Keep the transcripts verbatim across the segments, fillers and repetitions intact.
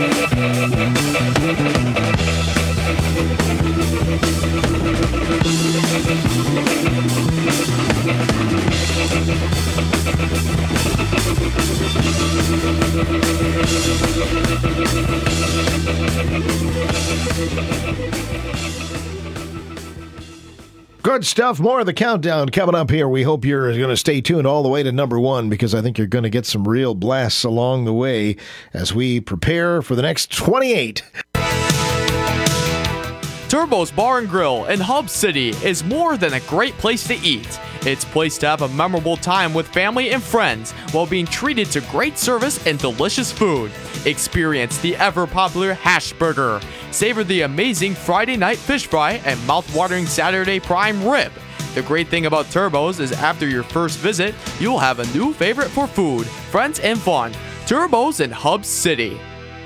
Good stuff. More of the countdown coming up here. We hope you're going to stay tuned all the way to number one, because I think you're going to get some real blasts along the way as we prepare for the next twenty-eight. Turbo's Bar and Grill in Hub City is more than a great place to eat. It's a place to have a memorable time with family and friends while being treated to great service and delicious food. Experience the ever-popular hash burger. Savor the amazing Friday night fish fry and mouth-watering Saturday prime rib. The great thing about Turbo's is after your first visit, you'll have a new favorite for food, friends, and fun. Turbo's in Hub City.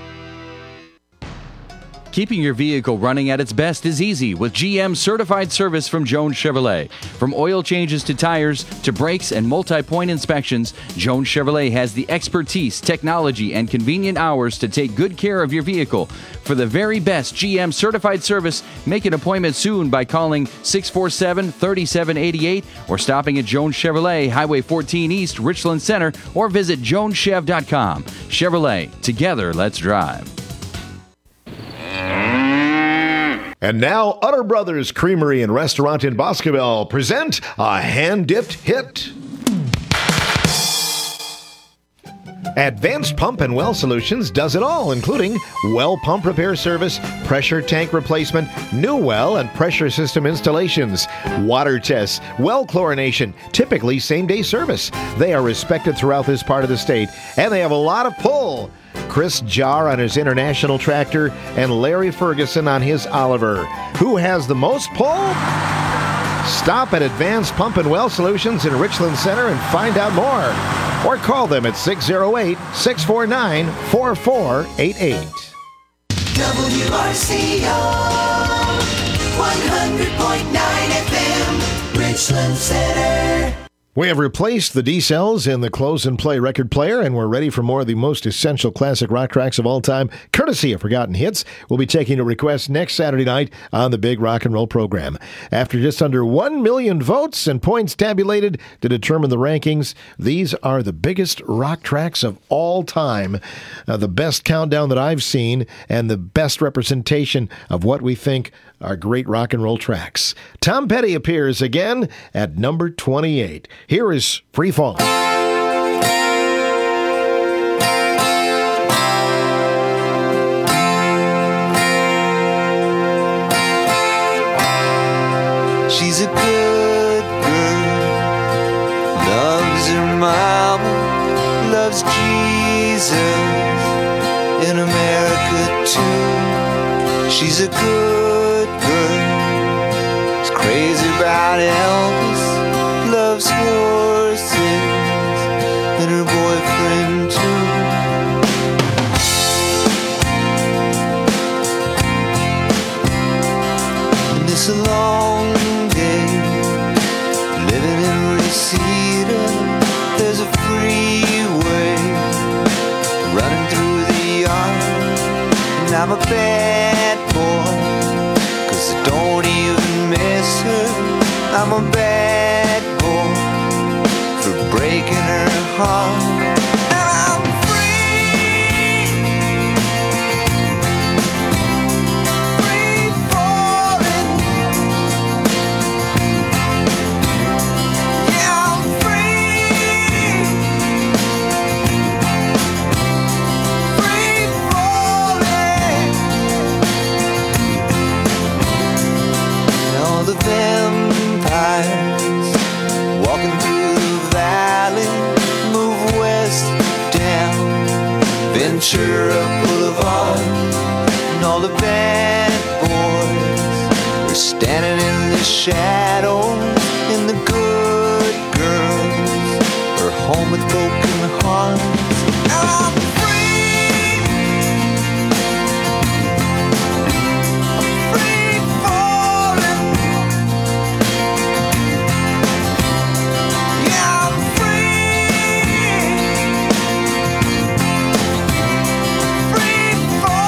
Keeping your vehicle running at its best is easy with G M certified service from Jones Chevrolet. From oil changes to tires to brakes and multi-point inspections, Jones Chevrolet has the expertise, technology, and convenient hours to take good care of your vehicle. For the very best G M certified service, make an appointment soon by calling six four seven, three seven eight eight or stopping at Jones Chevrolet, Highway fourteen East, Richland Center, or visit jones chev dot com. Chevrolet, together let's drive. And now, Utter Brothers Creamery and Restaurant in Boscobel present a hand-dipped hit. Advanced Pump and Well Solutions does it all, including well pump repair service, pressure tank replacement, new well and pressure system installations, water tests, well chlorination, typically same-day service. They are respected throughout this part of the state, and they have a lot of pull. Chris Jarr on his International tractor, and Larry Ferguson on his Oliver. Who has the most pull? Stop at Advanced Pump and Well Solutions in Richland Center and find out more. Or call them at six oh eight, six four nine, four four eight eight. W R C O one hundred point nine F M, Richland Center. We have replaced the D-cells in the Close and Play record player, and we're ready for more of the most essential classic rock tracks of all time, courtesy of Forgotten Hits. We'll be taking a request next Saturday night on the Big Rock and Roll program. After just under one million votes and points tabulated to determine the rankings, these are the biggest rock tracks of all time, uh, the best countdown that I've seen, and the best representation of what we think are great rock and roll tracks. Tom Petty appears again at number twenty-eight. Here is Free Fall. She's a good girl, loves her mama, loves Jesus, in America too. She's a good girl, is crazy about Elvis, loves horses, and her boyfriend too. And it's a long day, living in Reseda. There's a freeway running through the yard, and I'm a bad boy, 'cause I don't even miss her. I'm a bad boy for breaking her heart. And I'm free, free falling. Yeah, I'm free, free falling. And all the vampires walking through the valley move west down Ventura Boulevard, and all the bad boys are standing in the shadows, and the good girls are home with broken hearts. And I'm free, I'm free falling. Yeah, I'm free, free falling.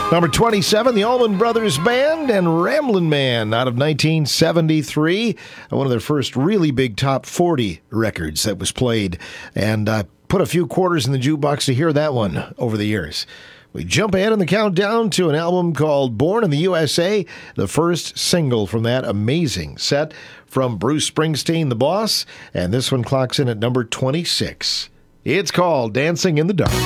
Number twenty-seven, the Allman Brothers Band and Ramblin' Man out of nineteen seventy-three. One of their first really big top forty records that was played. And I uh, put a few quarters in the jukebox to hear that one over the years. We jump ahead in the countdown to an album called Born in the U S A, the first single from that amazing set from Bruce Springsteen, The Boss. And this one clocks in at number twenty-six. It's called Dancing in the Dark.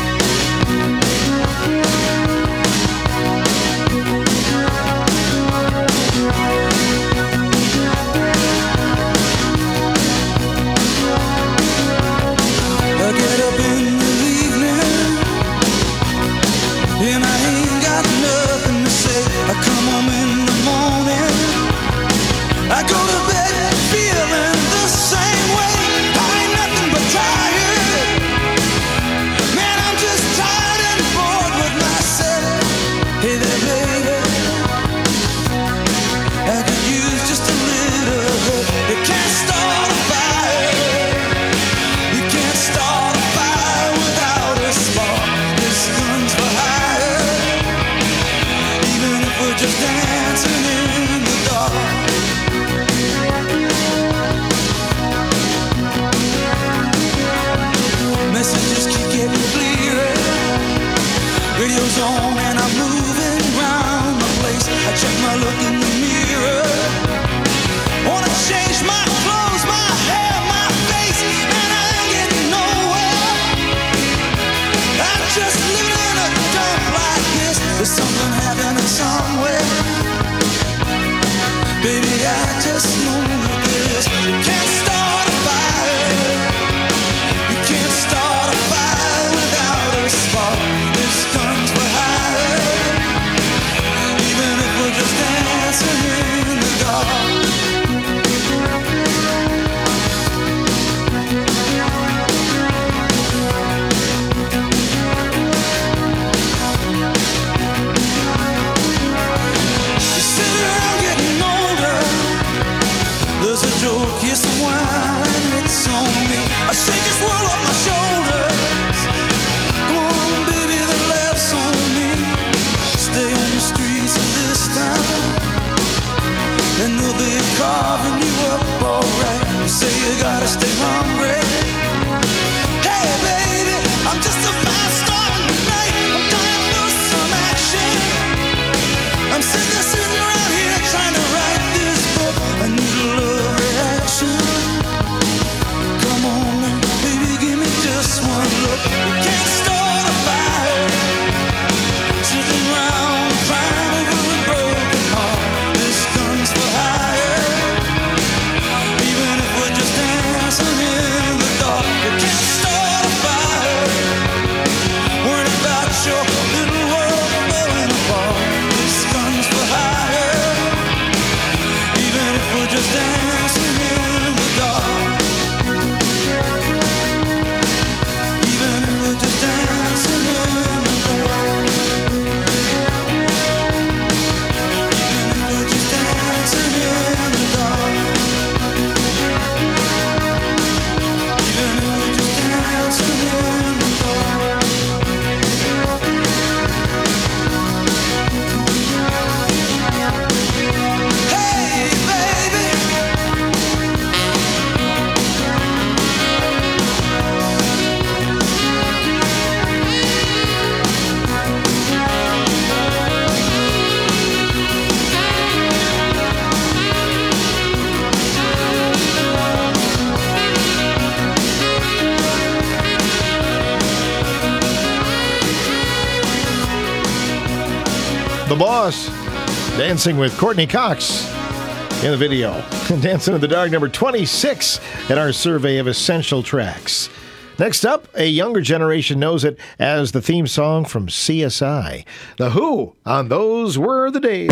The Boss, dancing with Courtney Cox in the video. Dancing in the Dark, number twenty-six in our survey of essential tracks. Next up, a younger generation knows it as the theme song from C S I. The Who on Those Were the Days.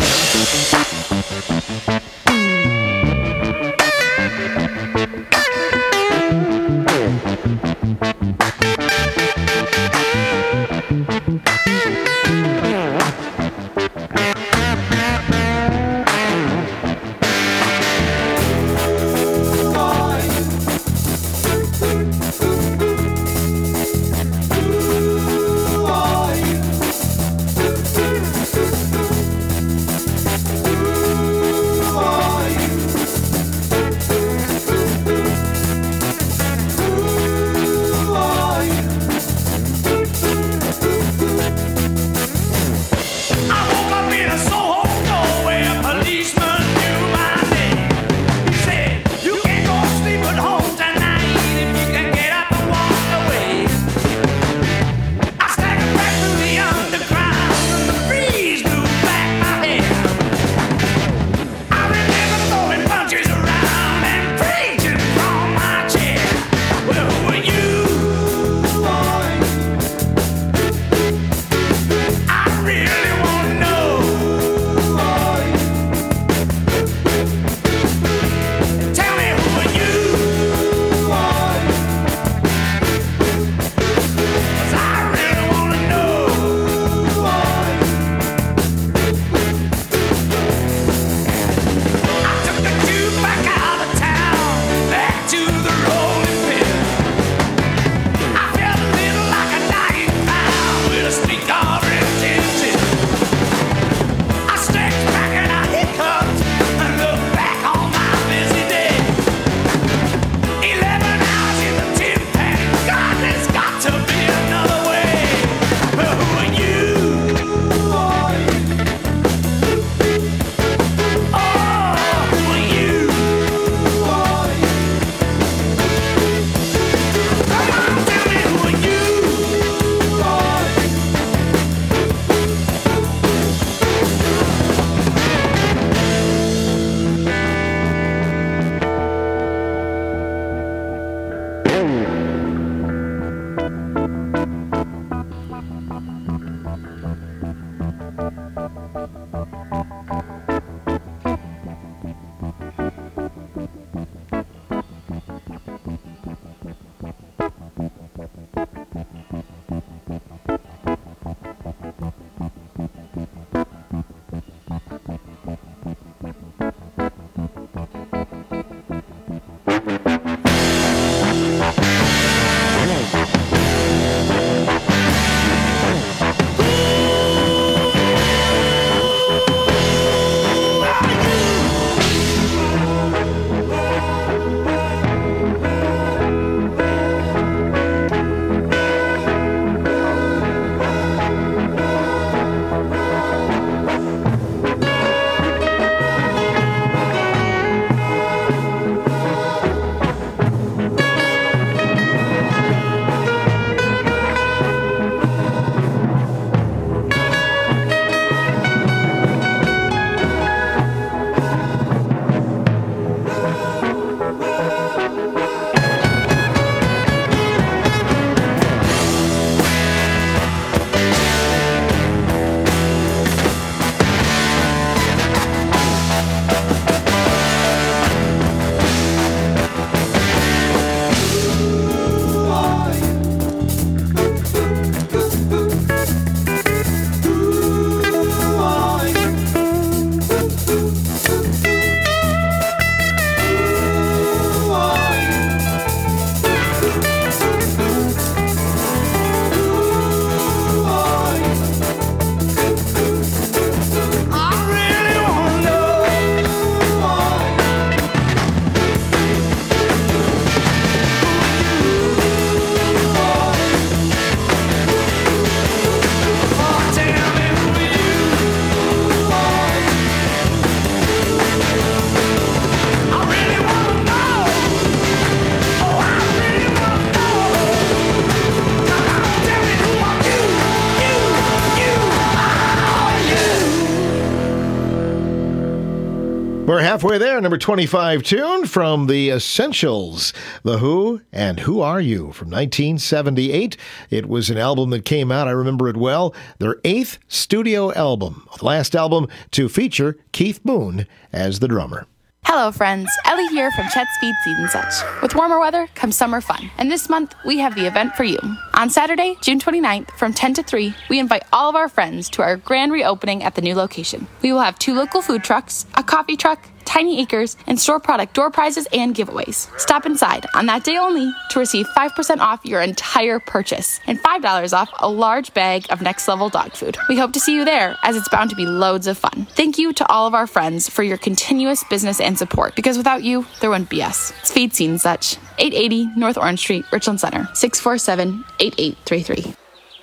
We're halfway there. Number twenty-five tune from The Essentials, The Who and Who Are You from nineteen seventy-eight. It was an album that came out, I remember it well, their eighth studio album, the last album to feature Keith Moon as the drummer. Hello friends, Ellie here from Chet's Feed Seed and Such. With warmer weather comes summer fun, and this month we have the event for you. On Saturday, June twenty-ninth, from ten to three, we invite all of our friends to our grand reopening at the new location. We will have two local food trucks, a coffee truck, Tiny Acres, and store product door prizes and giveaways. Stop inside on that day only to receive five percent off your entire purchase and five dollars off a large bag of Next Level dog food. We hope to see you there, as it's bound to be loads of fun. Thank you to all of our friends for your continuous business and support, because without you, there wouldn't be us. It's Feed Seed and Such, eight eighty North Orange Street, Richland Center, six four seven, eight eight three three.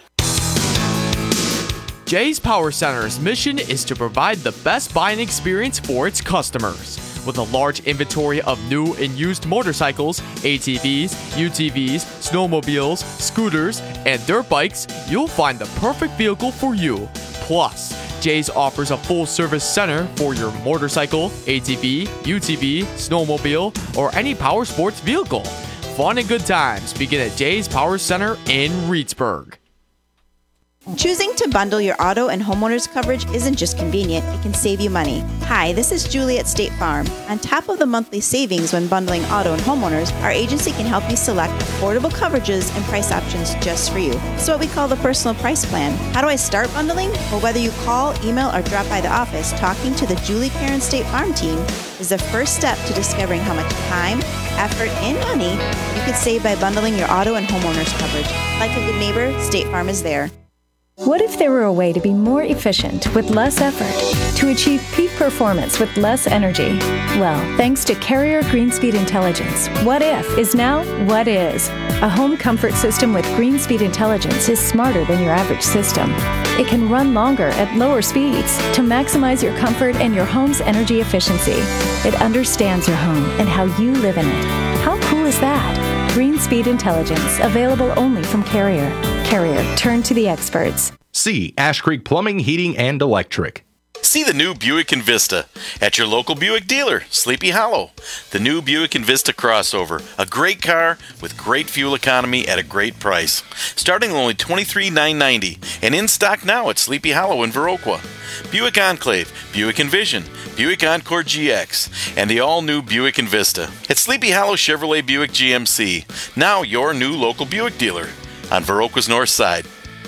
Jay's Power Center's mission is to provide the best buying experience for its customers. With a large inventory of new and used motorcycles, A T Vs, U T Vs, snowmobiles, scooters, and dirt bikes, you'll find the perfect vehicle for you. Plus, Jay's offers a full-service center for your motorcycle, A T V, U T V, snowmobile, or any power sports vehicle. Fun and good times begin at Jay's Power Center in Reedsburg. Choosing to bundle your auto and homeowners coverage isn't just convenient, it can save you money. Hi, this is Julie at State Farm. On top of the monthly savings when bundling auto and homeowners, our agency can help you select affordable coverages and price options just for you. It's what we call the personal price plan. How do I start bundling? Well, whether you call, email, or drop by the office, talking to the Julie Karen State Farm team is the first step to discovering how much time, effort, and money you could save by bundling your auto and homeowners coverage. Like a good neighbor, State Farm is there. What if there were a way to be more efficient with less effort, to achieve peak performance with less energy? Well, thanks to Carrier Greenspeed Intelligence, What If is now What Is. A home comfort system with Greenspeed Intelligence is smarter than your average system. It can run longer at lower speeds to maximize your comfort and your home's energy efficiency. It understands your home and how you live in it. How cool is that? Greenspeed Intelligence, available only from Carrier. Carrier, turn to the experts. C. Ash Creek Plumbing, Heating, and Electric. See the new Buick Envista at your local Buick dealer, Sleepy Hollow. The new Buick Envista crossover, a great car with great fuel economy at a great price. Starting at only twenty-three thousand nine hundred ninety dollars and in stock now at Sleepy Hollow in Viroqua. Buick Enclave, Buick Envision, Buick Encore G X, and the all-new Buick Envista. At Sleepy Hollow Chevrolet Buick G M C, now your new local Buick dealer on Viroqua's North Side.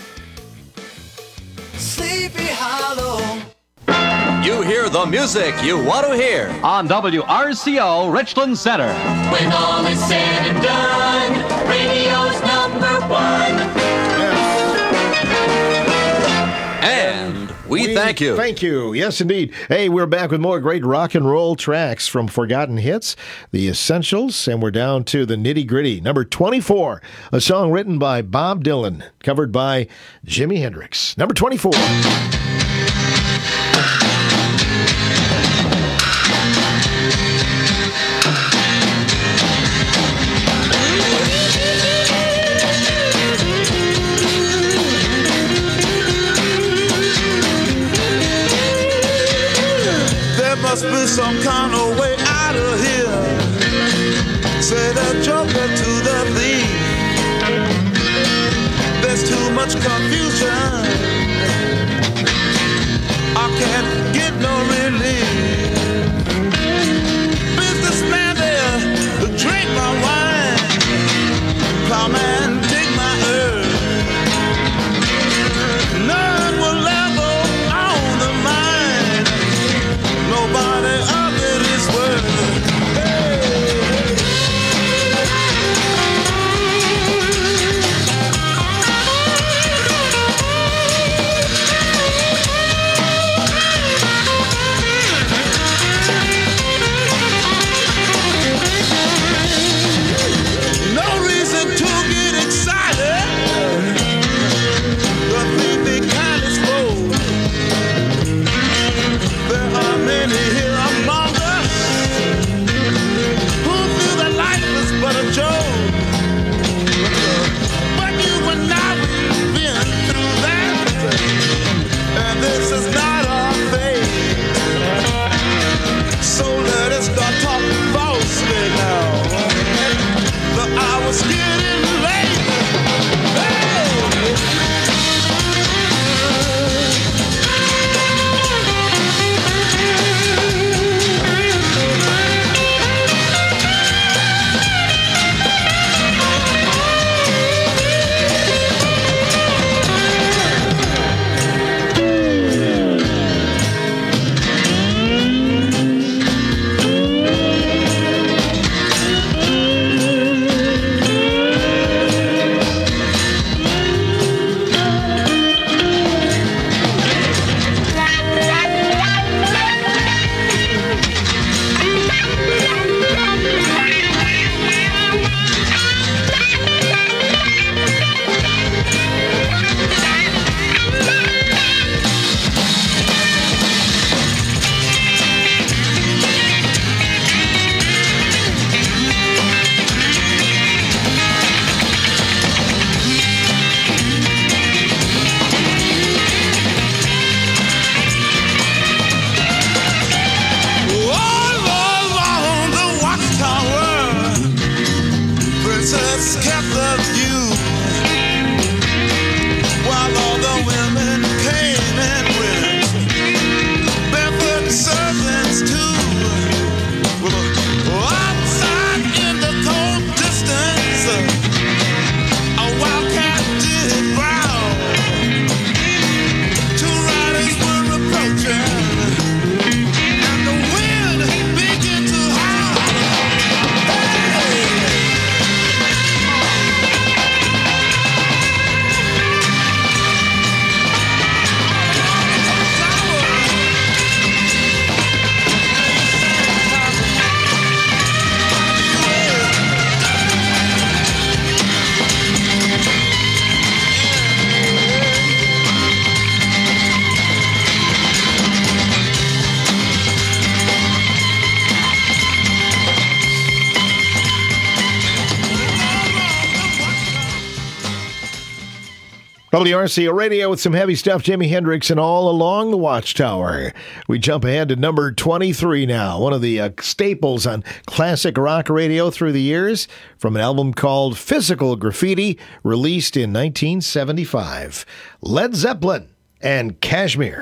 Sleepy Hollow. You hear the music you want to hear on W R C O Richland Center. When all is said and done, radio's number one. And we, we thank you. Thank you. Yes, indeed. Hey, we're back with more great rock and roll tracks from Forgotten Hits, The Essentials, and we're down to the nitty gritty. Number twenty-four, a song written by Bob Dylan, covered by Jimi Hendrix. Number twenty-four. Must be some kind of way out of here. Say the joker to the thief. There's too much confusion. I can't get no relief. Businessman there, drink my wine. Plowman, take my herb. None will level on the mine. Nobody up in this world. No reason to get excited. The thing they kind of slow. There are many here among us who feel that life is but a joke. But you and I, we've been through that, and this is not our fate. So let us start talking falsely now. The hour's getting late. Hey! W R C O Radio with some heavy stuff, Jimi Hendrix and All Along the Watchtower. We jump ahead to number twenty-three now, one of the uh, staples on classic rock radio through the years, from an album called Physical Graffiti, released in nineteen seventy-five. Led Zeppelin, and Cashmere.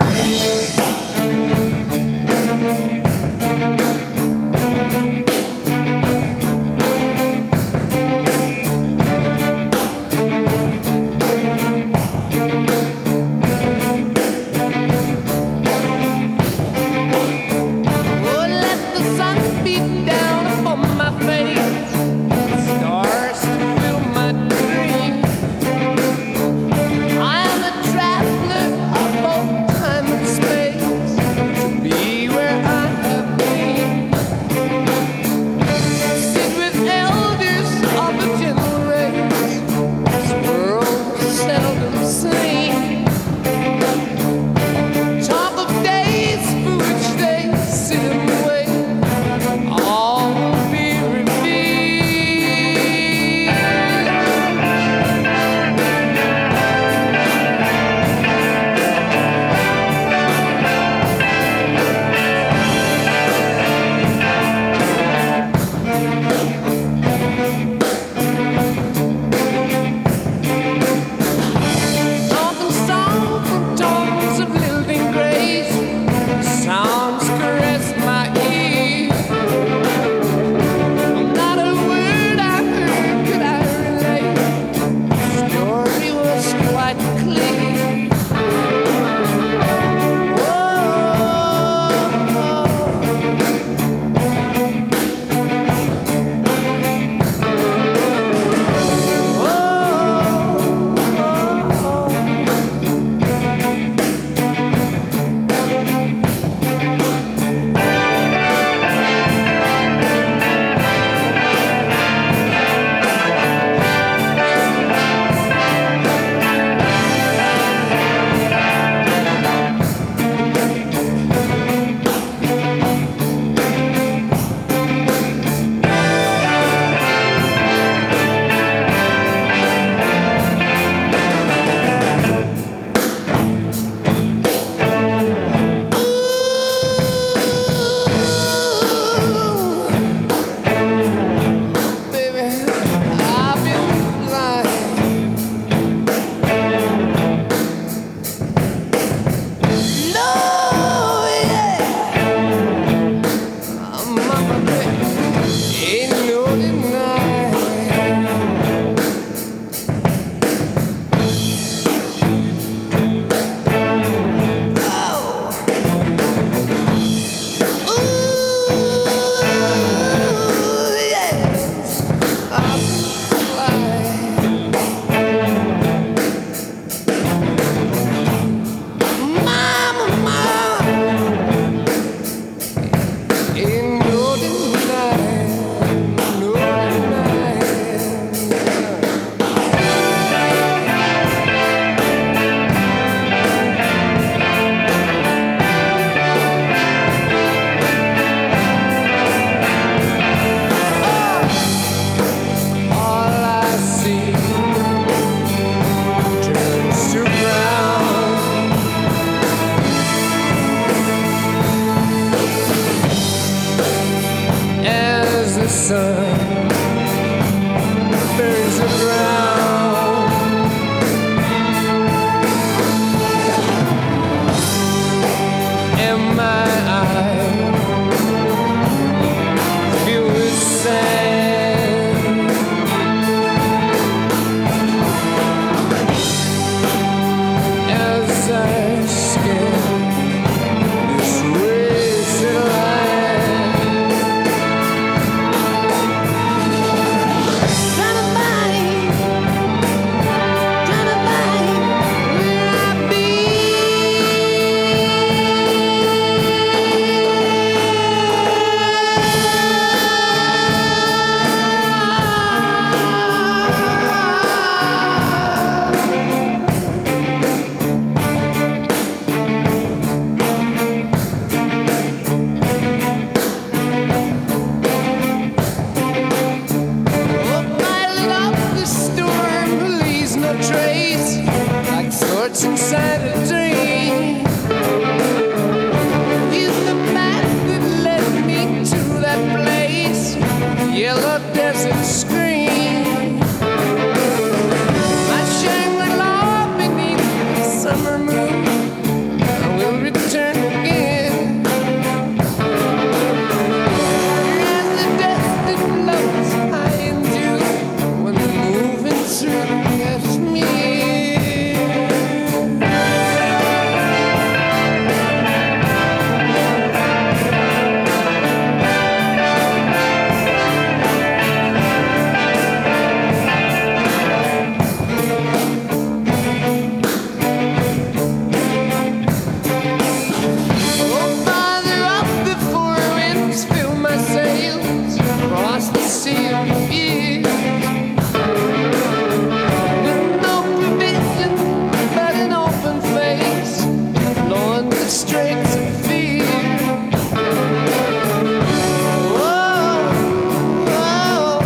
straight to feed. Whoa, whoa.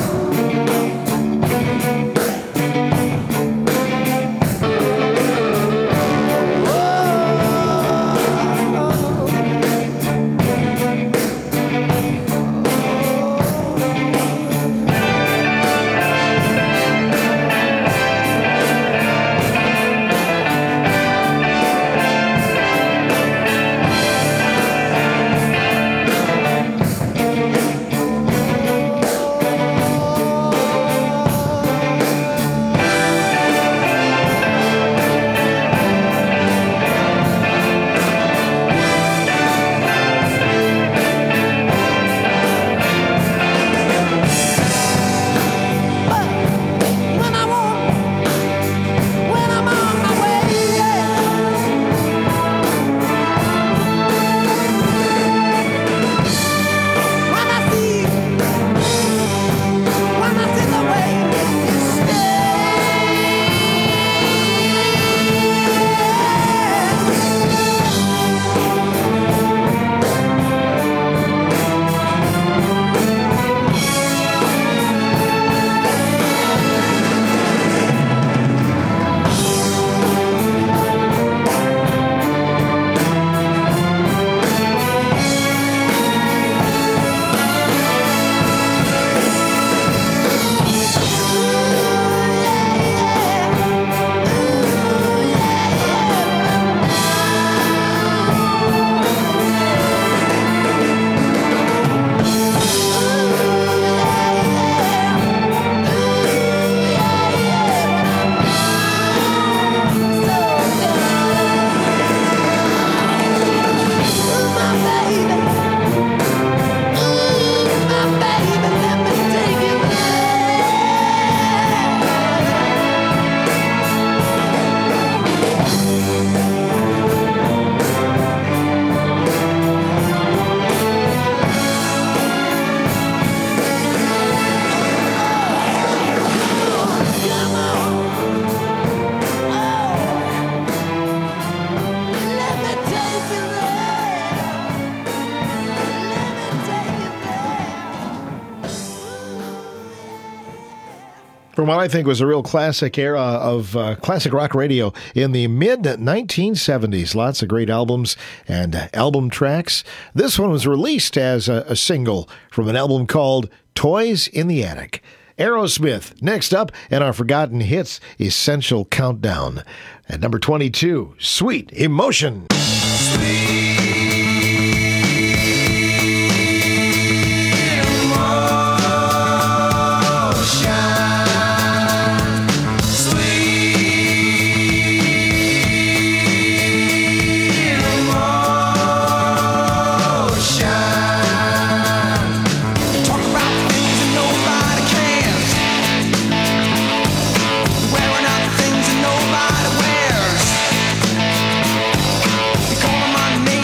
From what I think was a real classic era of uh, classic rock radio in the mid nineteen seventies. Lots of great albums and uh, album tracks. This one was released as a, a single from an album called Toys in the Attic. Aerosmith, next up, and our Forgotten Hits Essential Countdown. At number twenty-two, Sweet Emotion. Wearing out the things that nobody wears. They call my name.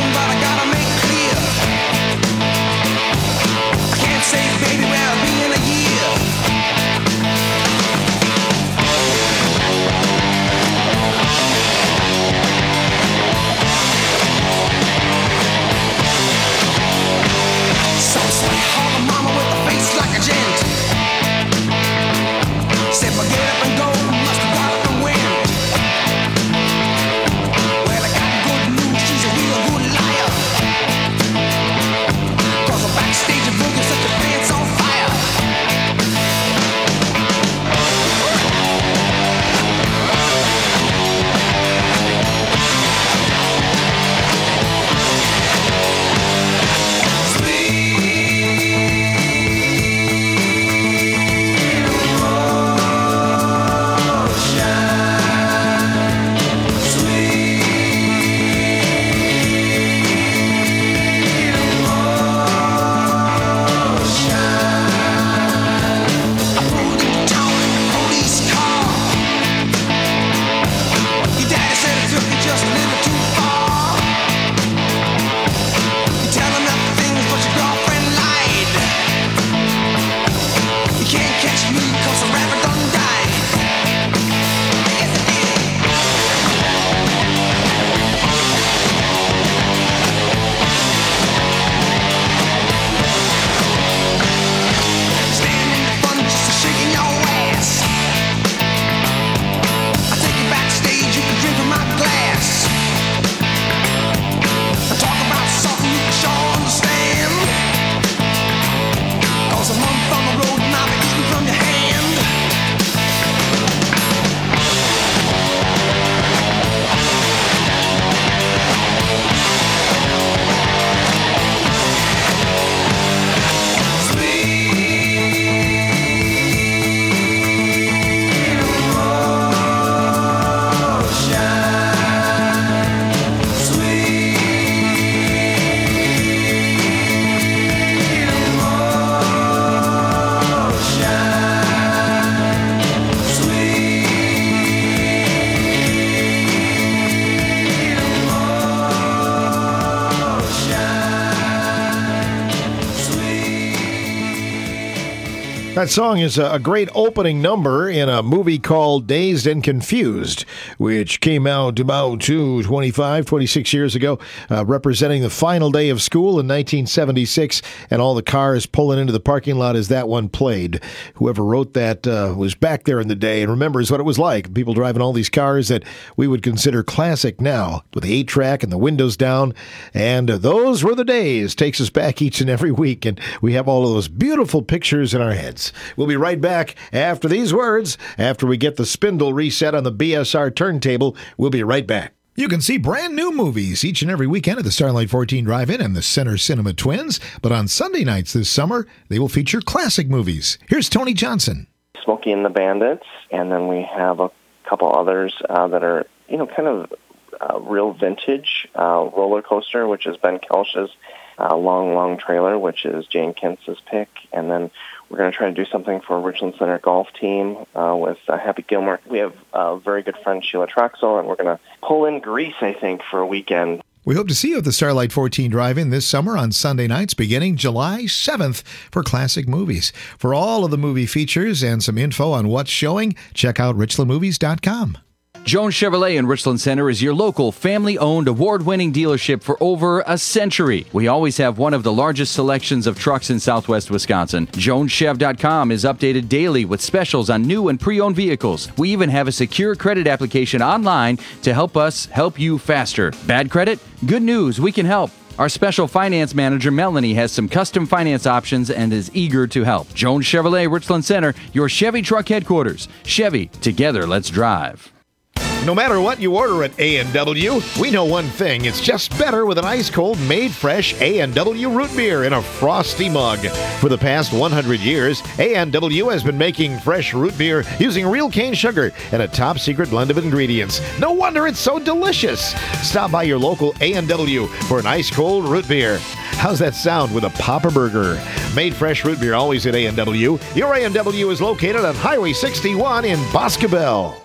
That song is a great opening number in a movie called Dazed and Confused, which came out about two, twenty-five, twenty-six years ago, uh, representing the final day of school in nineteen seventy-six, and all the cars pulling into the parking lot as that one played. Whoever wrote that uh, was back there in the day and remembers what it was like. People driving all these cars that we would consider classic now, with the eight-track and the windows down, and uh, those were the days. Takes us back each and every week, and we have all of those beautiful pictures in our heads. We'll be right back after these words. After we get the spindle reset on the B S R turntable, we'll be right back. You can see brand new movies each and every weekend at the Starlight fourteen Drive-In and the Center Cinema Twins. But on Sunday nights this summer, they will feature classic movies. Here's Tony Johnson. Smokey and the Bandits, and then we have a couple others uh, that are, you know, kind of uh, real vintage. Uh, Roller Coaster, which is Ben Kelsch's uh, Long, Long Trailer, which is Jane Kintz's pick. And then we're going to try to do something for Richland Center golf team uh, with uh, Happy Gilmore. We have a uh, very good friend, Sheila Troxel, and we're going to pull in Greece, I think, for a weekend. We hope to see you at the Starlight fourteen Drive-In this summer on Sunday nights beginning July seventh for classic movies. For all of the movie features and some info on what's showing, check out richland movies dot com. Jones Chevrolet in Richland Center is your local, family-owned, award-winning dealership for over a century. We always have one of the largest selections of trucks in southwest Wisconsin. jones chev dot com is updated daily with specials on new and pre-owned vehicles. We even have a secure credit application online to help us help you faster. Bad credit? Good news, we can help. Our special finance manager, Melanie, has some custom finance options and is eager to help. Jones Chevrolet, Richland Center, your Chevy truck headquarters. Chevy, together, let's drive. No matter what you order at A and W, we know one thing. It's just better with an ice-cold, made-fresh A and W root beer in a frosty mug. For the past one hundred years, A and W has been making fresh root beer using real cane sugar and a top-secret blend of ingredients. No wonder it's so delicious. Stop by your local A and W for an ice-cold root beer. How's that sound with a Papa Burger? Made fresh root beer always at A and W. Your A and W is located on Highway sixty-one in Boscobel.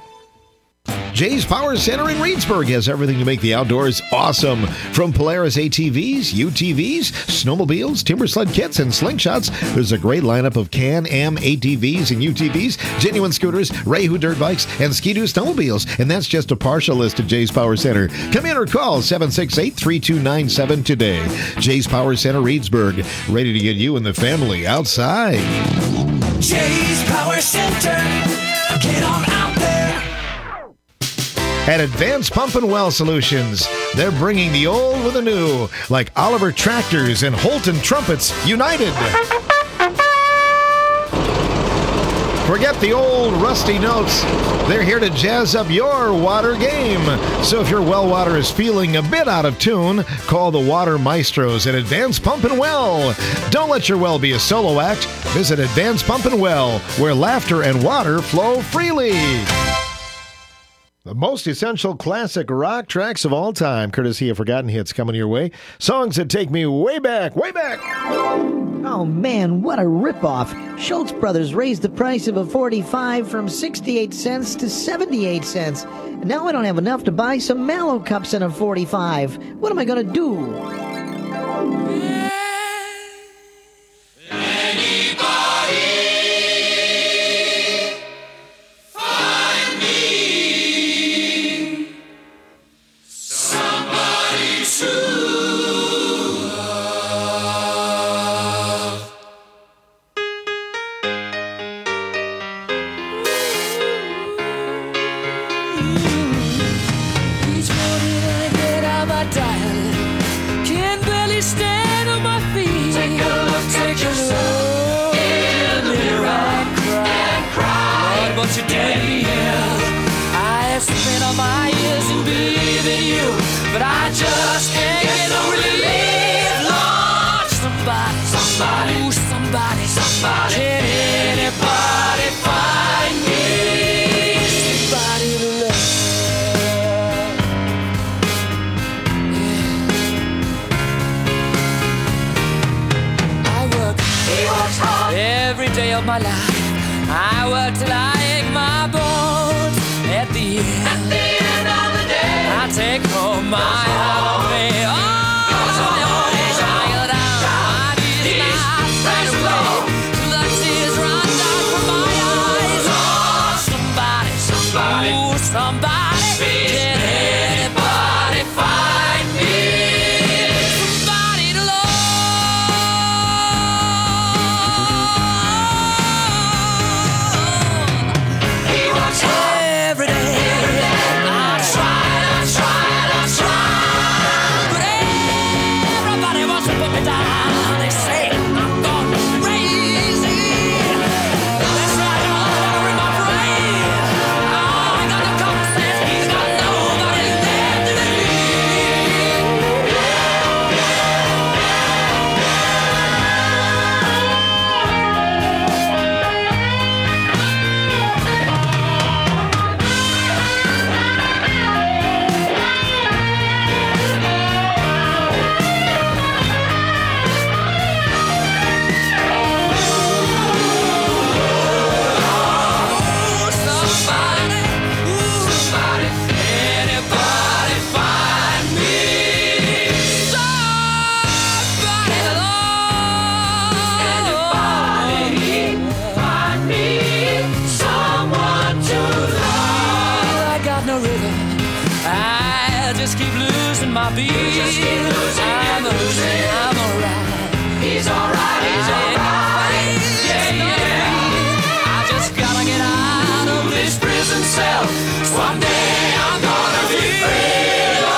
Jay's Power Center in Reedsburg has everything to make the outdoors awesome. From Polaris A T Vs, U T Vs, snowmobiles, timber sled kits, and slingshots, there's a great lineup of Can-Am A T Vs and U T Vs, genuine scooters, Rayhu dirt bikes, and Ski-Doo snowmobiles. And that's just a partial list at Jay's Power Center. Come in or call seven six eight, three two nine seven today. Jay's Power Center Reedsburg, ready to get you and the family outside. Jay's Power Center, get on out there. At Advanced Pump and Well Solutions, they're bringing the old with the new, like Oliver Tractors and Holton Trumpets united. Forget the old rusty notes. They're here to jazz up your water game. So if your well water is feeling a bit out of tune, call the Water Maestros at Advanced Pump and Well. Don't let your well be a solo act. Visit Advanced Pump and Well, where laughter and water flow freely. The most essential classic rock tracks of all time, courtesy of Forgotten Hits, coming your way. Songs that take me way back, way back. Oh, man, what a ripoff. Schultz Brothers raised the price of a forty-five from sixty-eight cents to seventy-eight cents. And now I don't have enough to buy some Mallow cups in a forty-five. What am I going to do? My life, I work till I ache my bones. At the end, at the end of the day, I take home my holiday. Oh, I go down, my knees right away, till the tears run down beat. Just keep losing and losing. I'm alright. He's alright, he's alright. Yeah, yeah. I just gotta get out of this prison cell. One day I'm gonna be free.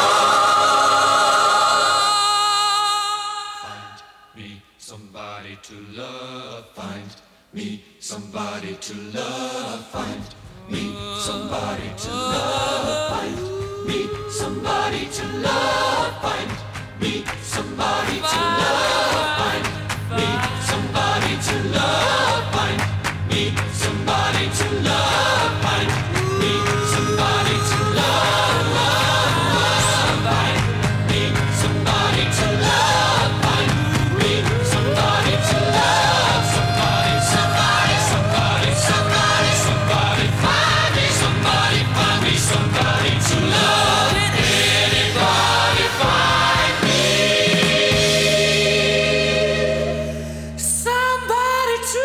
Find me somebody to love. Find me somebody to love. Find me somebody to love. Find me somebody to love. Find me somebody to love. Find me somebody to love. Find me somebody to love. Find me somebody to love. Find me somebody to love. Find me somebody to love. Somebody, somebody, somebody, somebody, somebody. Find me somebody, find me somebody to love. Anybody find me somebody to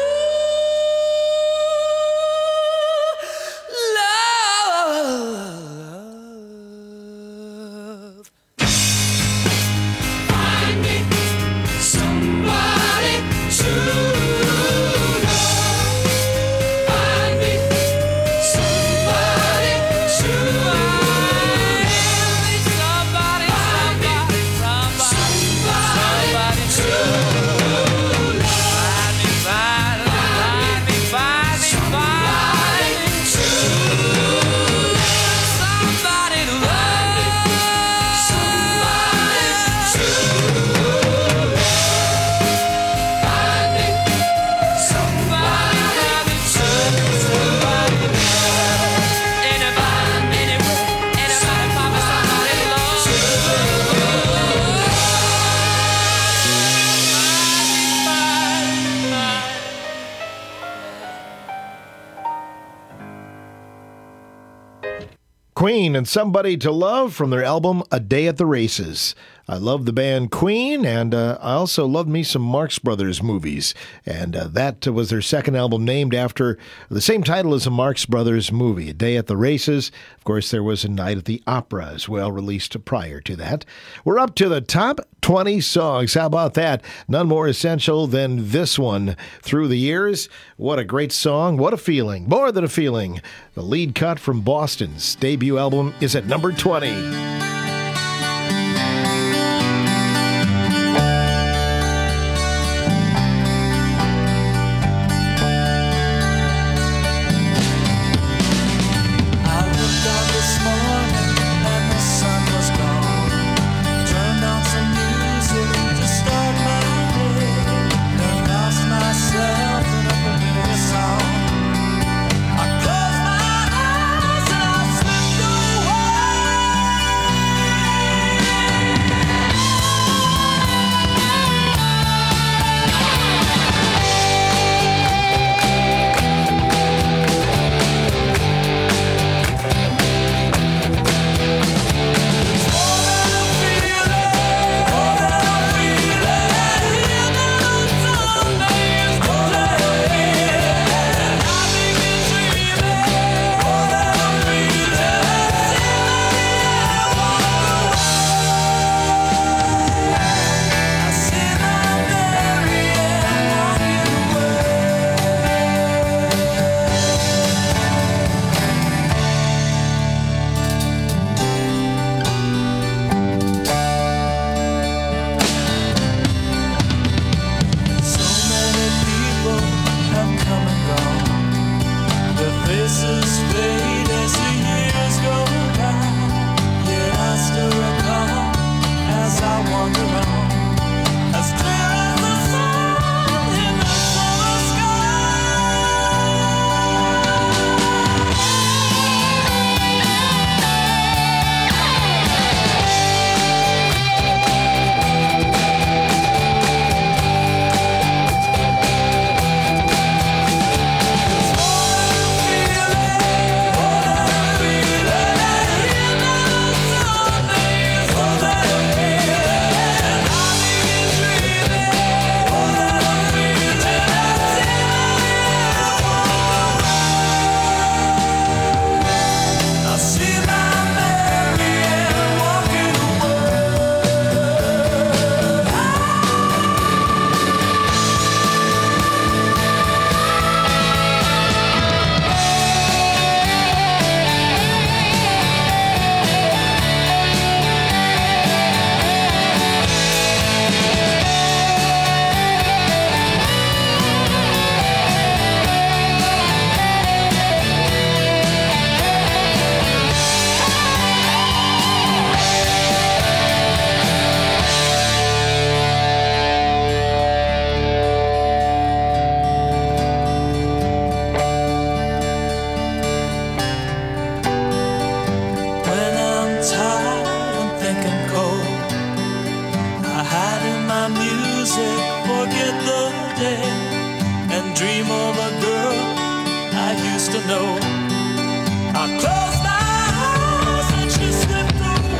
love. Find me somebody to love. Find me somebody to love. Somebody, somebody, somebody, somebody to love. Find me, find me, find me, find me, somebody to love. Somebody to love. Somebody to love. Find me somebody to love. Anybody, anywhere, anybody, find me somebody to love. Queen and Somebody to Love from their album A Day at the Races. I love the band Queen, and uh, I also loved me some Marx Brothers movies. And uh, that was their second album, named after the same title as a Marx Brothers movie, A Day at the Races. Of course, there was A Night at the Opera as well, released prior to that. We're up to the top twenty songs. How about that? None more essential than this one. Through the Years, what a great song. What a feeling. More than a feeling. The lead cut from Boston's debut album is at number twenty. I close my eyes and I slip away. music, forget the day, and dream of a girl I used to know. I close my eyes and she slipped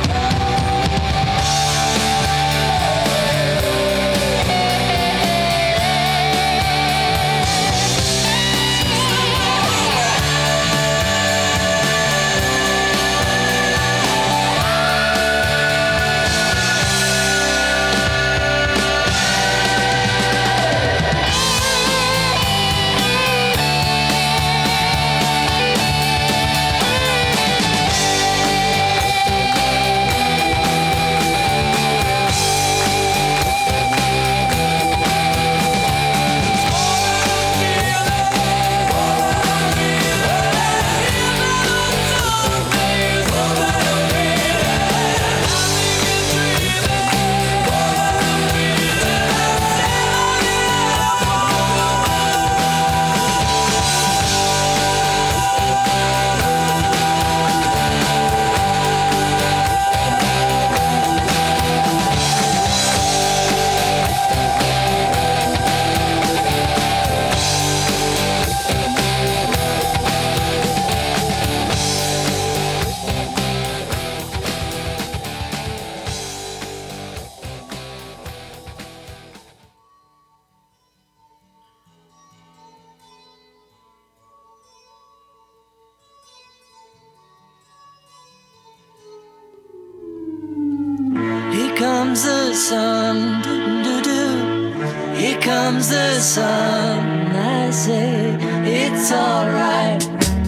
comes the sun, doo-doo-doo. Here comes the sun. I say it's alright.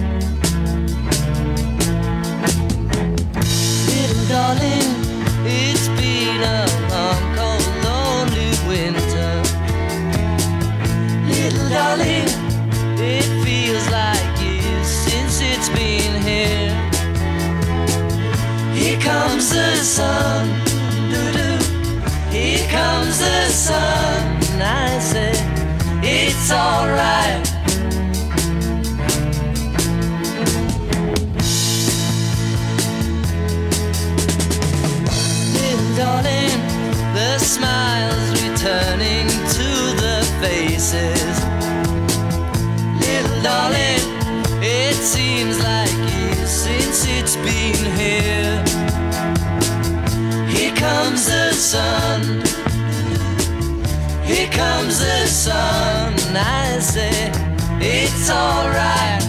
Little darling, it's been a long, cold, lonely winter. Little darling, it feels like years since it's been here. Here comes the sun. Here comes the sun, I say it's alright. Little darling, the smiles returning to the faces. Little darling, it seems like years since it's been here. Here comes the sun. Here comes the sun. I say it's alright.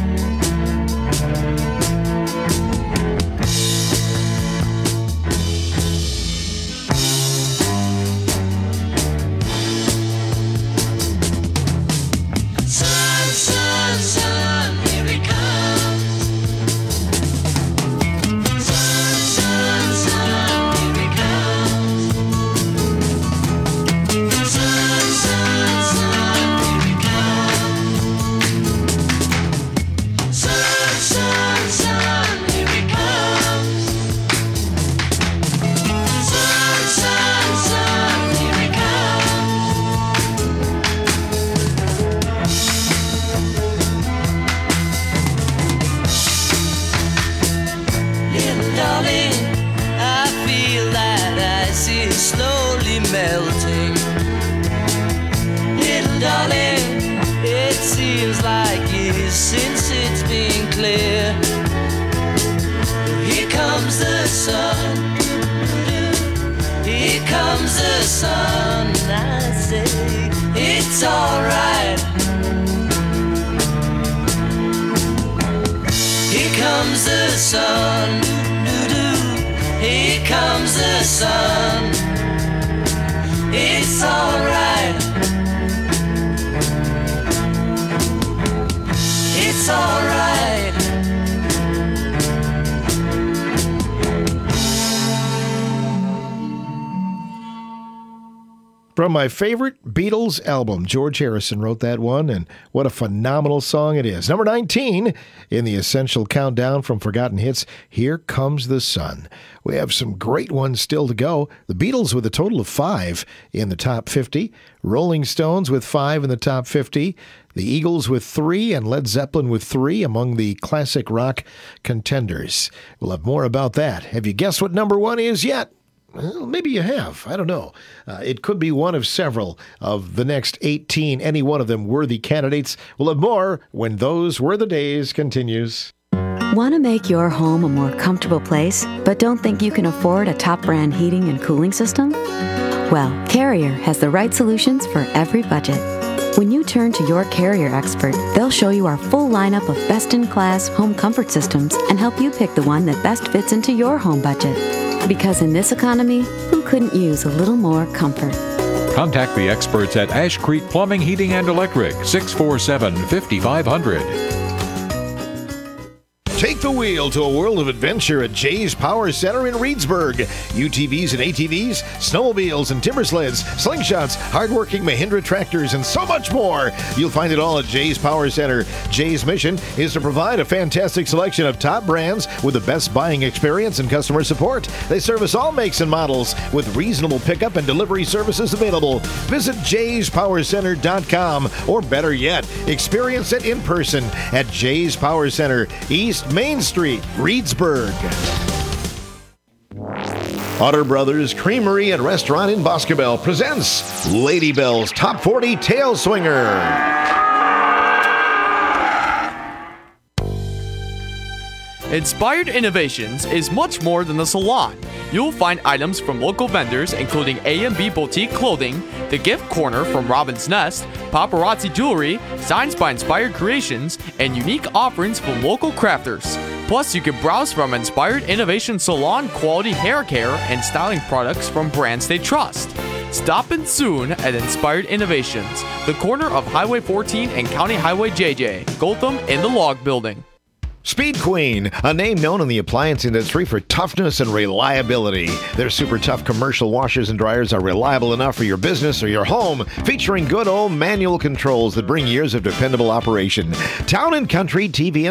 Sun, sun, sun, here he comes. Sun, sun, sun, here he comes. Sun, sun, sun, here he comes. Sun, sun, sun, here he comes. Sun, sun, sun, here he comes. Little darling, I feel that ice is slowly melting. Little darling, it seems like years since it's been clear. Here comes the sun. Here comes the sun. I say it's alright. Here comes the sun. Here comes the sun. It's alright. It's alright. From my favorite Beatles album, George Harrison wrote that one, and what a phenomenal song it is. Number nineteen in the Essential Countdown from Forgotten Hits, Here Comes the Sun. We have some great ones still to go. The Beatles with a total of five in the top fifty, Rolling Stones with five in the top fifty, the Eagles with three, and Led Zeppelin with three among the classic rock contenders. We'll have more about that. Have you guessed what number one is yet? Well, maybe you have. I don't know. Uh, it could be one of several of the next eighteen, any one of them worthy candidates. We'll have more when Those Were the Days continues. Want to make your home a more comfortable place, but don't think you can afford a top brand heating and cooling system? Well, Carrier has the right solutions for every budget. When you turn to your Carrier expert, they'll show you our full lineup of best-in-class home comfort systems and help you pick the one that best fits into your home budget. Because in this economy, who couldn't use a little more comfort? Contact the experts at Ash Creek Plumbing, Heating, and Electric, six four seven, five five zero zero. Take the wheel to a world of adventure at Jay's Power Center in Reedsburg. U T Vs and A T Vs, snowmobiles and timber sleds, slingshots, hardworking Mahindra tractors, and so much more. You'll find it all at Jay's Power Center. Jay's mission is to provide a fantastic selection of top brands with the best buying experience and customer support. They service all makes and models with reasonable pickup and delivery services available. Visit jays power center dot com, or better yet, experience it in person at Jay's Power Center, East Main Street, Reedsburg. Otter Brothers Creamery and Restaurant in Boscobel presents Lady Bell's Top forty Tail Swinger. Inspired Innovations is much more than a salon. You'll find items from local vendors including A and B Boutique Clothing, The Gift Corner from Robin's Nest, Paparazzi Jewelry, Signs by Inspired Creations, and unique offerings from local crafters. Plus, you can browse from Inspired Innovation Salon quality hair care and styling products from brands they trust. Stop in soon at Inspired Innovations, the corner of Highway fourteen and County Highway J J, Gotham in the Log Building. Speed Queen, a name known in the appliance industry for toughness and reliability. Their super tough commercial washers and dryers are reliable enough for your business or your home, featuring good old manual controls that bring years of dependable operation. Town and Country T V and